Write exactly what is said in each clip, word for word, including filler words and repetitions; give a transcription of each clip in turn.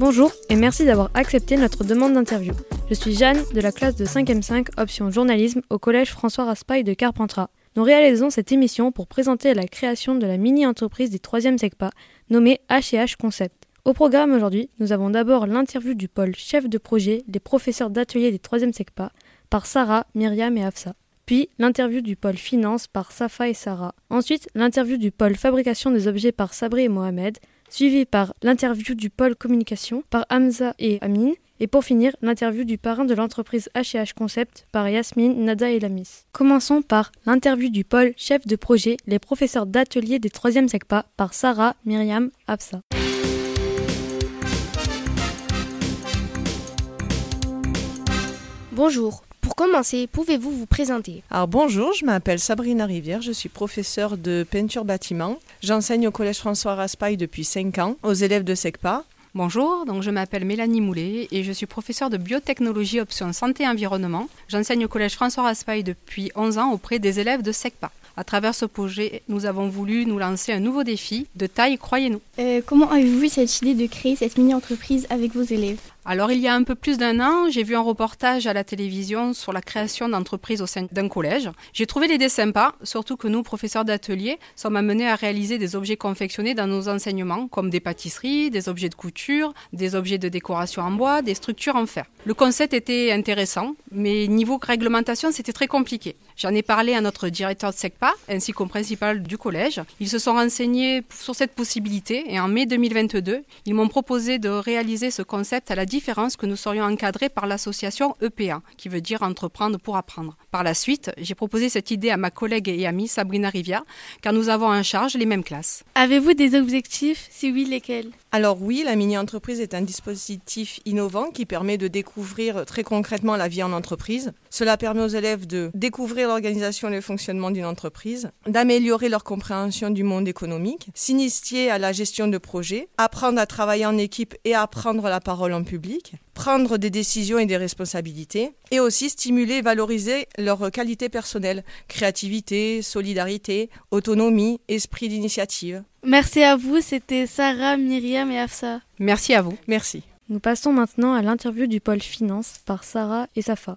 Bonjour et merci d'avoir accepté notre demande d'interview. Je suis Jeanne de la classe de cinquième cinq, option journalisme au collège François Raspail de Carpentras. Nous réalisons cette émission pour présenter la création de la mini-entreprise des troisième SECPA, nommée H et H Concept. Au programme aujourd'hui, nous avons d'abord l'interview du pôle chef de projet, les professeurs d'atelier des troisième SECPA, par Sarah, Myriam et Hafsa. Puis l'interview du pôle finance par Safa et Sarah. Ensuite, l'interview du pôle fabrication des objets par Sabri et Mohamed, suivi par l'interview du pôle communication par Hamza et Amine. Et pour finir, l'interview du parrain de l'entreprise H et H Concept par Yasmine, Nada et Lamis. Commençons par l'interview du pôle chef de projet, les professeurs d'atelier des troisième SECPA par Sarah, Myriam, Hafsa. Bonjour. Pour commencer, pouvez-vous vous présenter ? Alors bonjour, je m'appelle Sabrina Rivière, je suis professeure de peinture bâtiment. J'enseigne au collège François Raspail depuis cinq ans aux élèves de SECPA. Bonjour, donc je m'appelle Mélanie Moulet et je suis professeure de biotechnologie option santé et environnement. J'enseigne au collège François Raspail depuis onze ans auprès des élèves de SECPA. À travers ce projet, nous avons voulu nous lancer un nouveau défi de taille, croyez-nous. Euh, comment avez-vous eu cette idée de créer cette mini-entreprise avec vos élèves ? Alors, il y a un peu plus d'un an, j'ai vu un reportage à la télévision sur la création d'entreprises au sein d'un collège. J'ai trouvé l'idée sympa, surtout que nous, professeurs d'atelier, sommes amenés à réaliser des objets confectionnés dans nos enseignements, comme des pâtisseries, des objets de couture, des objets de décoration en bois, des structures en fer. Le concept était intéressant, mais niveau réglementation, c'était très compliqué. J'en ai parlé à notre directeur de SECPA, ainsi qu'au principal du collège. Ils se sont renseignés sur cette possibilité et en mai deux mille vingt-deux, ils m'ont proposé de réaliser ce concept à la différence que nous serions encadrés par l'association E P A, qui veut dire Entreprendre pour apprendre. Par la suite, j'ai proposé cette idée à ma collègue et amie Sabrina Rivière, car nous avons en charge les mêmes classes. Avez-vous des objectifs ? Si oui, lesquels ? Alors oui, la mini-entreprise est un dispositif innovant qui permet de découvrir très concrètement la vie en entreprise. Cela permet aux élèves de découvrir l'organisation et le fonctionnement d'une entreprise, d'améliorer leur compréhension du monde économique, s'initier à la gestion de projets, apprendre à travailler en équipe et à prendre la parole en public, prendre des décisions et des responsabilités, et aussi stimuler et valoriser leurs qualités personnelles, créativité, solidarité, autonomie, esprit d'initiative. Merci à vous, c'était Sarah, Myriam et Hafsa. Merci à vous. Merci. Nous passons maintenant à l'interview du pôle finance par Sarah et Safa.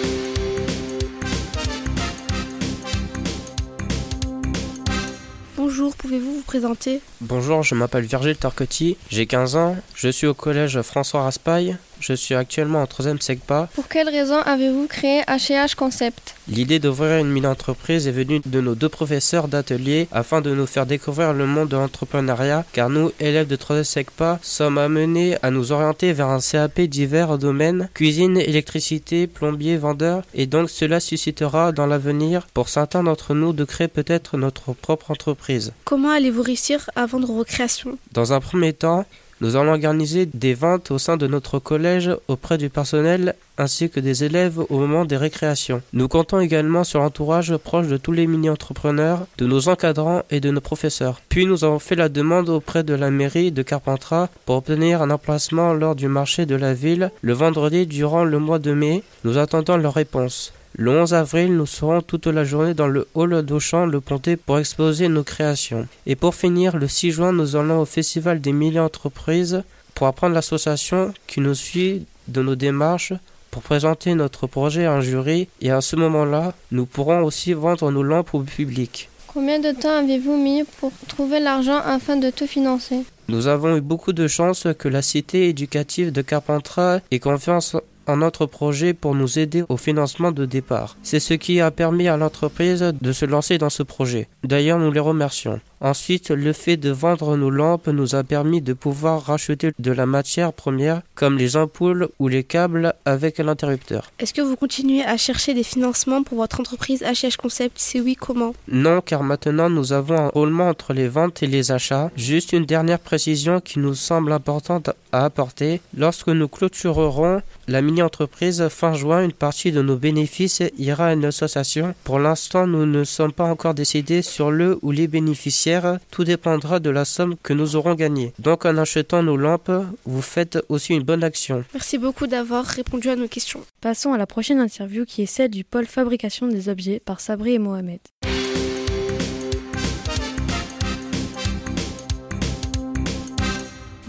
Bonjour, pouvez-vous vous présenter ? Bonjour, je m'appelle Virgile Tarcotti, j'ai quinze ans, je suis au collège François Raspail, je suis actuellement en troisième SECPA. Pour quelle raison avez-vous créé H et H Concept ? L'idée d'ouvrir une mini-entreprise est venue de nos deux professeurs d'atelier afin de nous faire découvrir le monde de l'entrepreneuriat, car nous, élèves de troisième SECPA, sommes amenés à nous orienter vers un C A P divers domaines, cuisine, électricité, plombier, vendeur, et donc cela suscitera dans l'avenir, pour certains d'entre nous, de créer peut-être notre propre entreprise. Comment allez-vous réussir à vendre vos créations ? Dans un premier temps, nous allons organiser des ventes au sein de notre collège auprès du personnel ainsi que des élèves au moment des récréations. Nous comptons également sur l'entourage proche de tous les mini-entrepreneurs, de nos encadrants et de nos professeurs. Puis nous avons fait la demande auprès de la mairie de Carpentras pour obtenir un emplacement lors du marché de la ville le vendredi durant le mois de mai. Nous attendons leur réponse. Le onze avril, nous serons toute la journée dans le hall d'Auchan, le Pontet, pour exposer nos créations. Et pour finir, le six juin, nous allons au Festival des mini-entreprises pour apprendre l'association qui nous suit de nos démarches pour présenter notre projet à un jury. Et à ce moment-là, nous pourrons aussi vendre nos lampes au public. Combien de temps avez-vous mis pour trouver l'argent afin de tout financer ? Nous avons eu beaucoup de chance que la cité éducative de Carpentras ait confiance en notre projet pour nous aider au financement de départ. C'est ce qui a permis à l'entreprise de se lancer dans ce projet. D'ailleurs, nous les remercions. Ensuite, le fait de vendre nos lampes nous a permis de pouvoir racheter de la matière première comme les ampoules ou les câbles avec l'interrupteur. Est-ce que vous continuez à chercher des financements pour votre entreprise H et H Concept ? Si oui, comment ? Non, car maintenant nous avons un roulement entre les ventes et les achats. Juste une dernière précision qui nous semble importante à apporter. Lorsque nous clôturerons la mini-entreprise fin juin, une partie de nos bénéfices ira à une association. Pour l'instant, nous ne sommes pas encore décidés sur le ou les bénéficiaires. Tout dépendra de la somme que nous aurons gagnée. Donc en achetant nos lampes, vous faites aussi une bonne action. Merci beaucoup d'avoir répondu à nos questions. Passons à la prochaine interview qui est celle du pôle fabrication des objets par Sabri et Mohamed.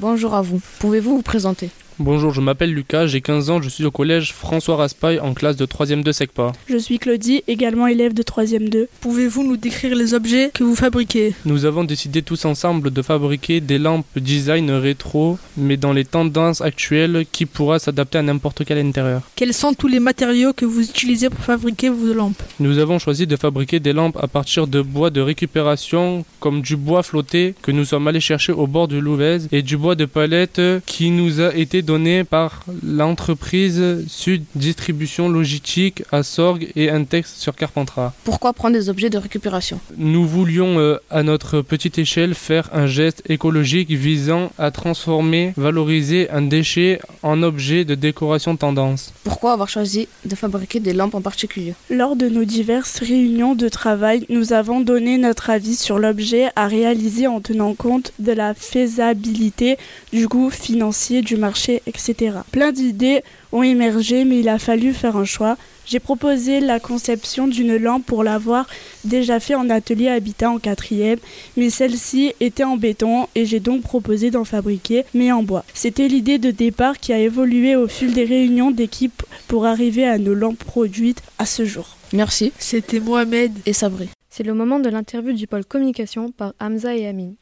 Bonjour à vous. Pouvez-vous vous présenter ? Bonjour, je m'appelle Lucas, j'ai quinze ans, je suis au collège François Raspail en classe de troisième deux SECPA. Je suis Claudie, également élève de troisième deux. Pouvez-vous nous décrire les objets que vous fabriquez ? Nous avons décidé tous ensemble de fabriquer des lampes design rétro, mais dans les tendances actuelles qui pourra s'adapter à n'importe quel intérieur. Quels sont tous les matériaux que vous utilisez pour fabriquer vos lampes ? Nous avons choisi de fabriquer des lampes à partir de bois de récupération, comme du bois flotté que nous sommes allés chercher au bord du Louvèze et du bois de palette qui nous a été donné par l'entreprise Sud Distribution Logistique à Sorgues et Intex sur Carpentras. Pourquoi prendre des objets de récupération ? Nous voulions euh, à notre petite échelle faire un geste écologique visant à transformer, valoriser un déchet en objet de décoration tendance. Pourquoi avoir choisi de fabriquer des lampes en particulier ? Lors de nos diverses réunions de travail, nous avons donné notre avis sur l'objet à réaliser en tenant compte de la faisabilité, du coût financier du marché, et cetera. Plein d'idées ont émergé, mais il a fallu faire un choix. J'ai proposé la conception d'une lampe pour l'avoir déjà fait en atelier habitat en quatrième, mais celle-ci était en béton et j'ai donc proposé d'en fabriquer, mais en bois. C'était l'idée de départ qui a évolué au fil des réunions d'équipe pour arriver à nos lampes produites à ce jour. Merci. C'était Mohamed et Sabri. C'est le moment de l'interview du pôle communication par Hamza et Amine.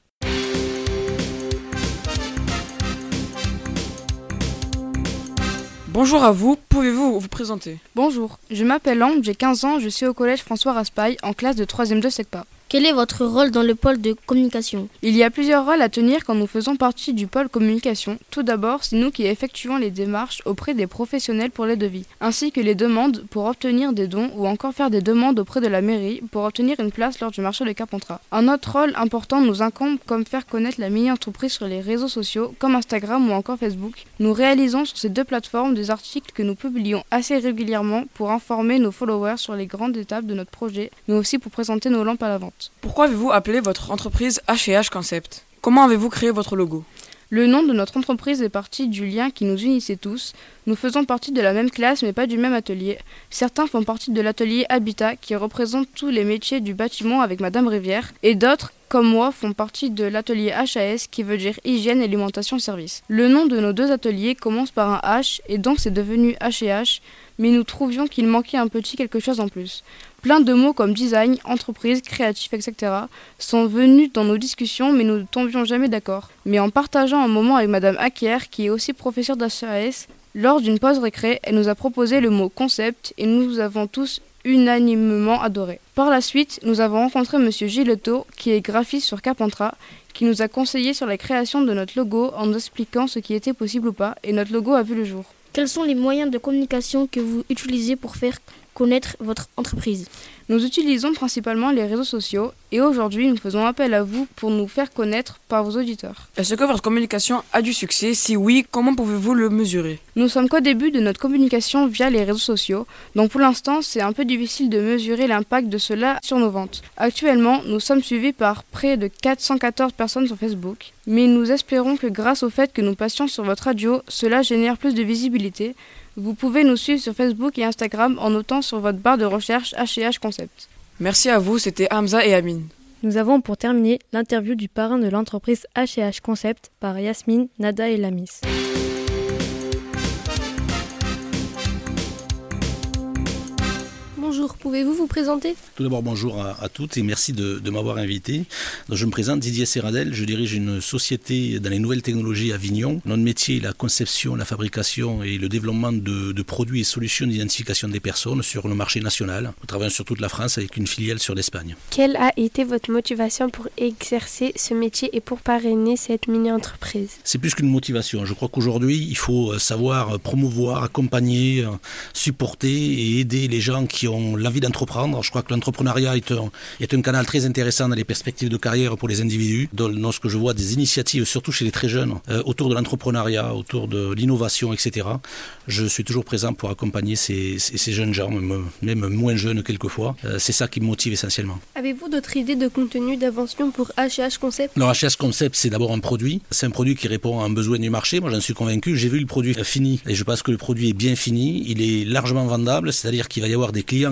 Bonjour à vous, pouvez-vous vous présenter ? Bonjour, je m'appelle Ambre, j'ai quinze ans, je suis au collège François Raspail en classe de troisième deux SECPA. Quel est votre rôle dans le pôle de communication ? Il y a plusieurs rôles à tenir quand nous faisons partie du pôle communication. Tout d'abord, c'est nous qui effectuons les démarches auprès des professionnels pour les devis, ainsi que les demandes pour obtenir des dons ou encore faire des demandes auprès de la mairie pour obtenir une place lors du marché de Carpentras. Un autre rôle important nous incombe comme faire connaître la mini-entreprise sur les réseaux sociaux comme Instagram ou encore Facebook. Nous réalisons sur ces deux plateformes des articles que nous publions assez régulièrement pour informer nos followers sur les grandes étapes de notre projet, mais aussi pour présenter nos lampes à la vente. Pourquoi avez-vous appelé votre entreprise H et H Concept ? Comment avez-vous créé votre logo ? Le nom de notre entreprise est parti du lien qui nous unissait tous. Nous faisons partie de la même classe mais pas du même atelier. Certains font partie de l'atelier Habitat qui représente tous les métiers du bâtiment avec Madame Rivière et d'autres, comme moi, font partie de l'atelier H A S qui veut dire Hygiène, Alimentation, Service. Le nom de nos deux ateliers commence par un H et donc c'est devenu H et H, mais nous trouvions qu'il manquait un petit quelque chose en plus. Plein de mots comme design, entreprise, créatif, et cetera sont venus dans nos discussions, mais nous ne tombions jamais d'accord. Mais en partageant un moment avec Madame Acker, qui est aussi professeure d'H A S, lors d'une pause récré, elle nous a proposé le mot concept et nous avons tous unanimement adoré. Par la suite, nous avons rencontré Monsieur Giletto, qui est graphiste sur Carpentras, qui nous a conseillé sur la création de notre logo en nous expliquant ce qui était possible ou pas, et notre logo a vu le jour. Quels sont les moyens de communication que vous utilisez pour faire connaître votre entreprise ? Nous utilisons principalement les réseaux sociaux et aujourd'hui nous faisons appel à vous pour nous faire connaître par vos auditeurs. Est-ce que votre communication a du succès ? Si oui, comment pouvez-vous le mesurer ? Nous sommes qu'au début de notre communication via les réseaux sociaux, donc pour l'instant c'est un peu difficile de mesurer l'impact de cela sur nos ventes. Actuellement, nous sommes suivis par près de quatre cent quatorze personnes sur Facebook, mais nous espérons que grâce au fait que nous passions sur votre radio, cela génère plus de visibilité. Vous pouvez nous suivre sur Facebook et Instagram en notant sur votre barre de recherche H et H Concept. Merci à vous, c'était Hamza et Amine. Nous avons pour terminer l'interview du parrain de l'entreprise H et H Concept par Yasmine, Nada et Lamis. Bonjour, pouvez-vous vous présenter ? Tout d'abord, bonjour à, à toutes et merci de, de m'avoir invité. Donc, je me présente Didier Serradel, je dirige une société dans les nouvelles technologies à Avignon. Notre métier est la conception, la fabrication et le développement de, de produits et solutions d'identification des personnes sur le marché national. Nous travaillons sur toute la France avec une filiale sur l'Espagne. Quelle a été votre motivation pour exercer ce métier et pour parrainer cette mini-entreprise ? C'est plus qu'une motivation. Je crois qu'aujourd'hui, il faut savoir promouvoir, accompagner, supporter et aider les gens qui ont l'envie d'entreprendre. Je crois que l'entrepreneuriat est un, est un canal très intéressant dans les perspectives de carrière pour les individus. Dans, dans ce que je vois des initiatives, surtout chez les très jeunes, euh, autour de l'entrepreneuriat, autour de l'innovation, et cetera. Je suis toujours présent pour accompagner ces, ces, ces jeunes gens, même, même moins jeunes quelquefois. Euh, c'est ça qui me motive essentiellement. Avez-vous d'autres idées de contenu d'invention pour H et H Concept ? Alors H et H Concept, c'est d'abord un produit. C'est un produit qui répond à un besoin du marché. Moi, j'en suis convaincu. J'ai vu le produit fini et je pense que le produit est bien fini. Il est largement vendable, c'est-à-dire qu'il va y avoir des clients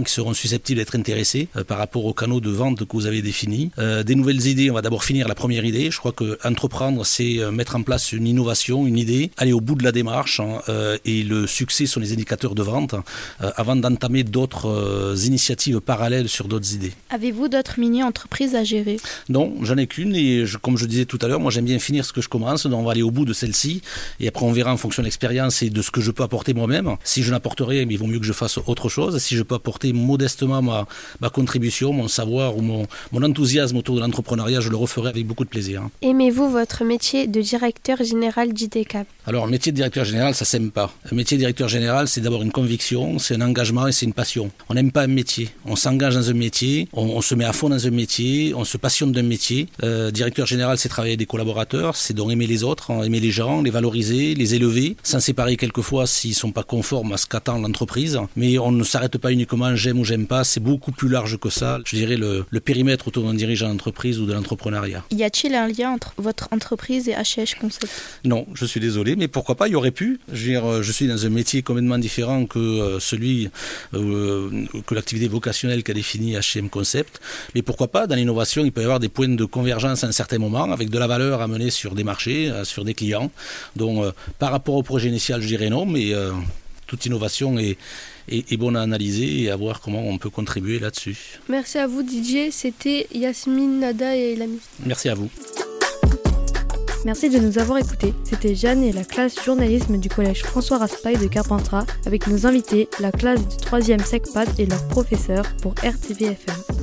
gens qui seront susceptibles d'être intéressés euh, par rapport aux canaux de vente que vous avez définis. Euh, des nouvelles idées, on va d'abord finir la première idée. Je crois que entreprendre, c'est euh, mettre en place une innovation, une idée, aller au bout de la démarche hein, euh, et le succès sont les indicateurs de vente euh, avant d'entamer d'autres euh, initiatives parallèles sur d'autres idées. Avez-vous d'autres mini-entreprises à gérer? Non, j'en ai qu'une et je, comme je disais tout à l'heure, moi j'aime bien finir ce que je commence, donc on va aller au bout de celle-ci et après on verra en fonction de l'expérience et de ce que je peux apporter moi-même. Si je n'apporte rien, il vaut mieux que je fasse autre chose. Si je peux apporter modestement ma, ma contribution, mon savoir ou mon, mon enthousiasme autour de l'entrepreneuriat, je le referai avec beaucoup de plaisir. Aimez-vous votre métier de directeur général d'I D C A P? Alors, le métier de directeur général, ça s'aime pas. Le métier de directeur général, c'est d'abord une conviction, c'est un engagement et c'est une passion. On n'aime pas un métier. On s'engage dans un métier, on, on se met à fond dans un métier, on se passionne d'un métier. Euh, directeur général, c'est travailler avec des collaborateurs, c'est donc aimer les autres, aimer les gens, les valoriser, les élever, s'en séparer quelquefois s'ils sont pas conformes à ce qu'attend l'entreprise. Mais on ne s'arrête pas uniquement j'aime ou j'aime pas, c'est beaucoup plus large que ça. Je dirais le, le périmètre autour d'un dirigeant d'entreprise ou de l'entrepreneuriat. Y a-t-il un lien entre votre entreprise et H H Concept? Non, je suis désolé, mais pourquoi pas, il y aurait pu. Je veux dire, je suis dans un métier complètement différent que celui, euh, que l'activité vocationnelle qu'a défini H M Concept. Mais pourquoi pas, dans l'innovation, il peut y avoir des points de convergence à un certain moment, avec de la valeur à mener sur des marchés, sur des clients. Donc, euh, par rapport au projet initial, je dirais non, mais euh, toute innovation est, est, est bonne à analyser et à voir comment on peut contribuer là-dessus. Merci à vous Didier, c'était Yasmine, Nada et Lamy. Merci à vous. Merci de nous avoir écoutés. C'était Jeanne et la classe journalisme du collège François Raspail de Carpentras avec nos invités, la classe du troisième SECPAD et leurs professeurs pour R T V F M.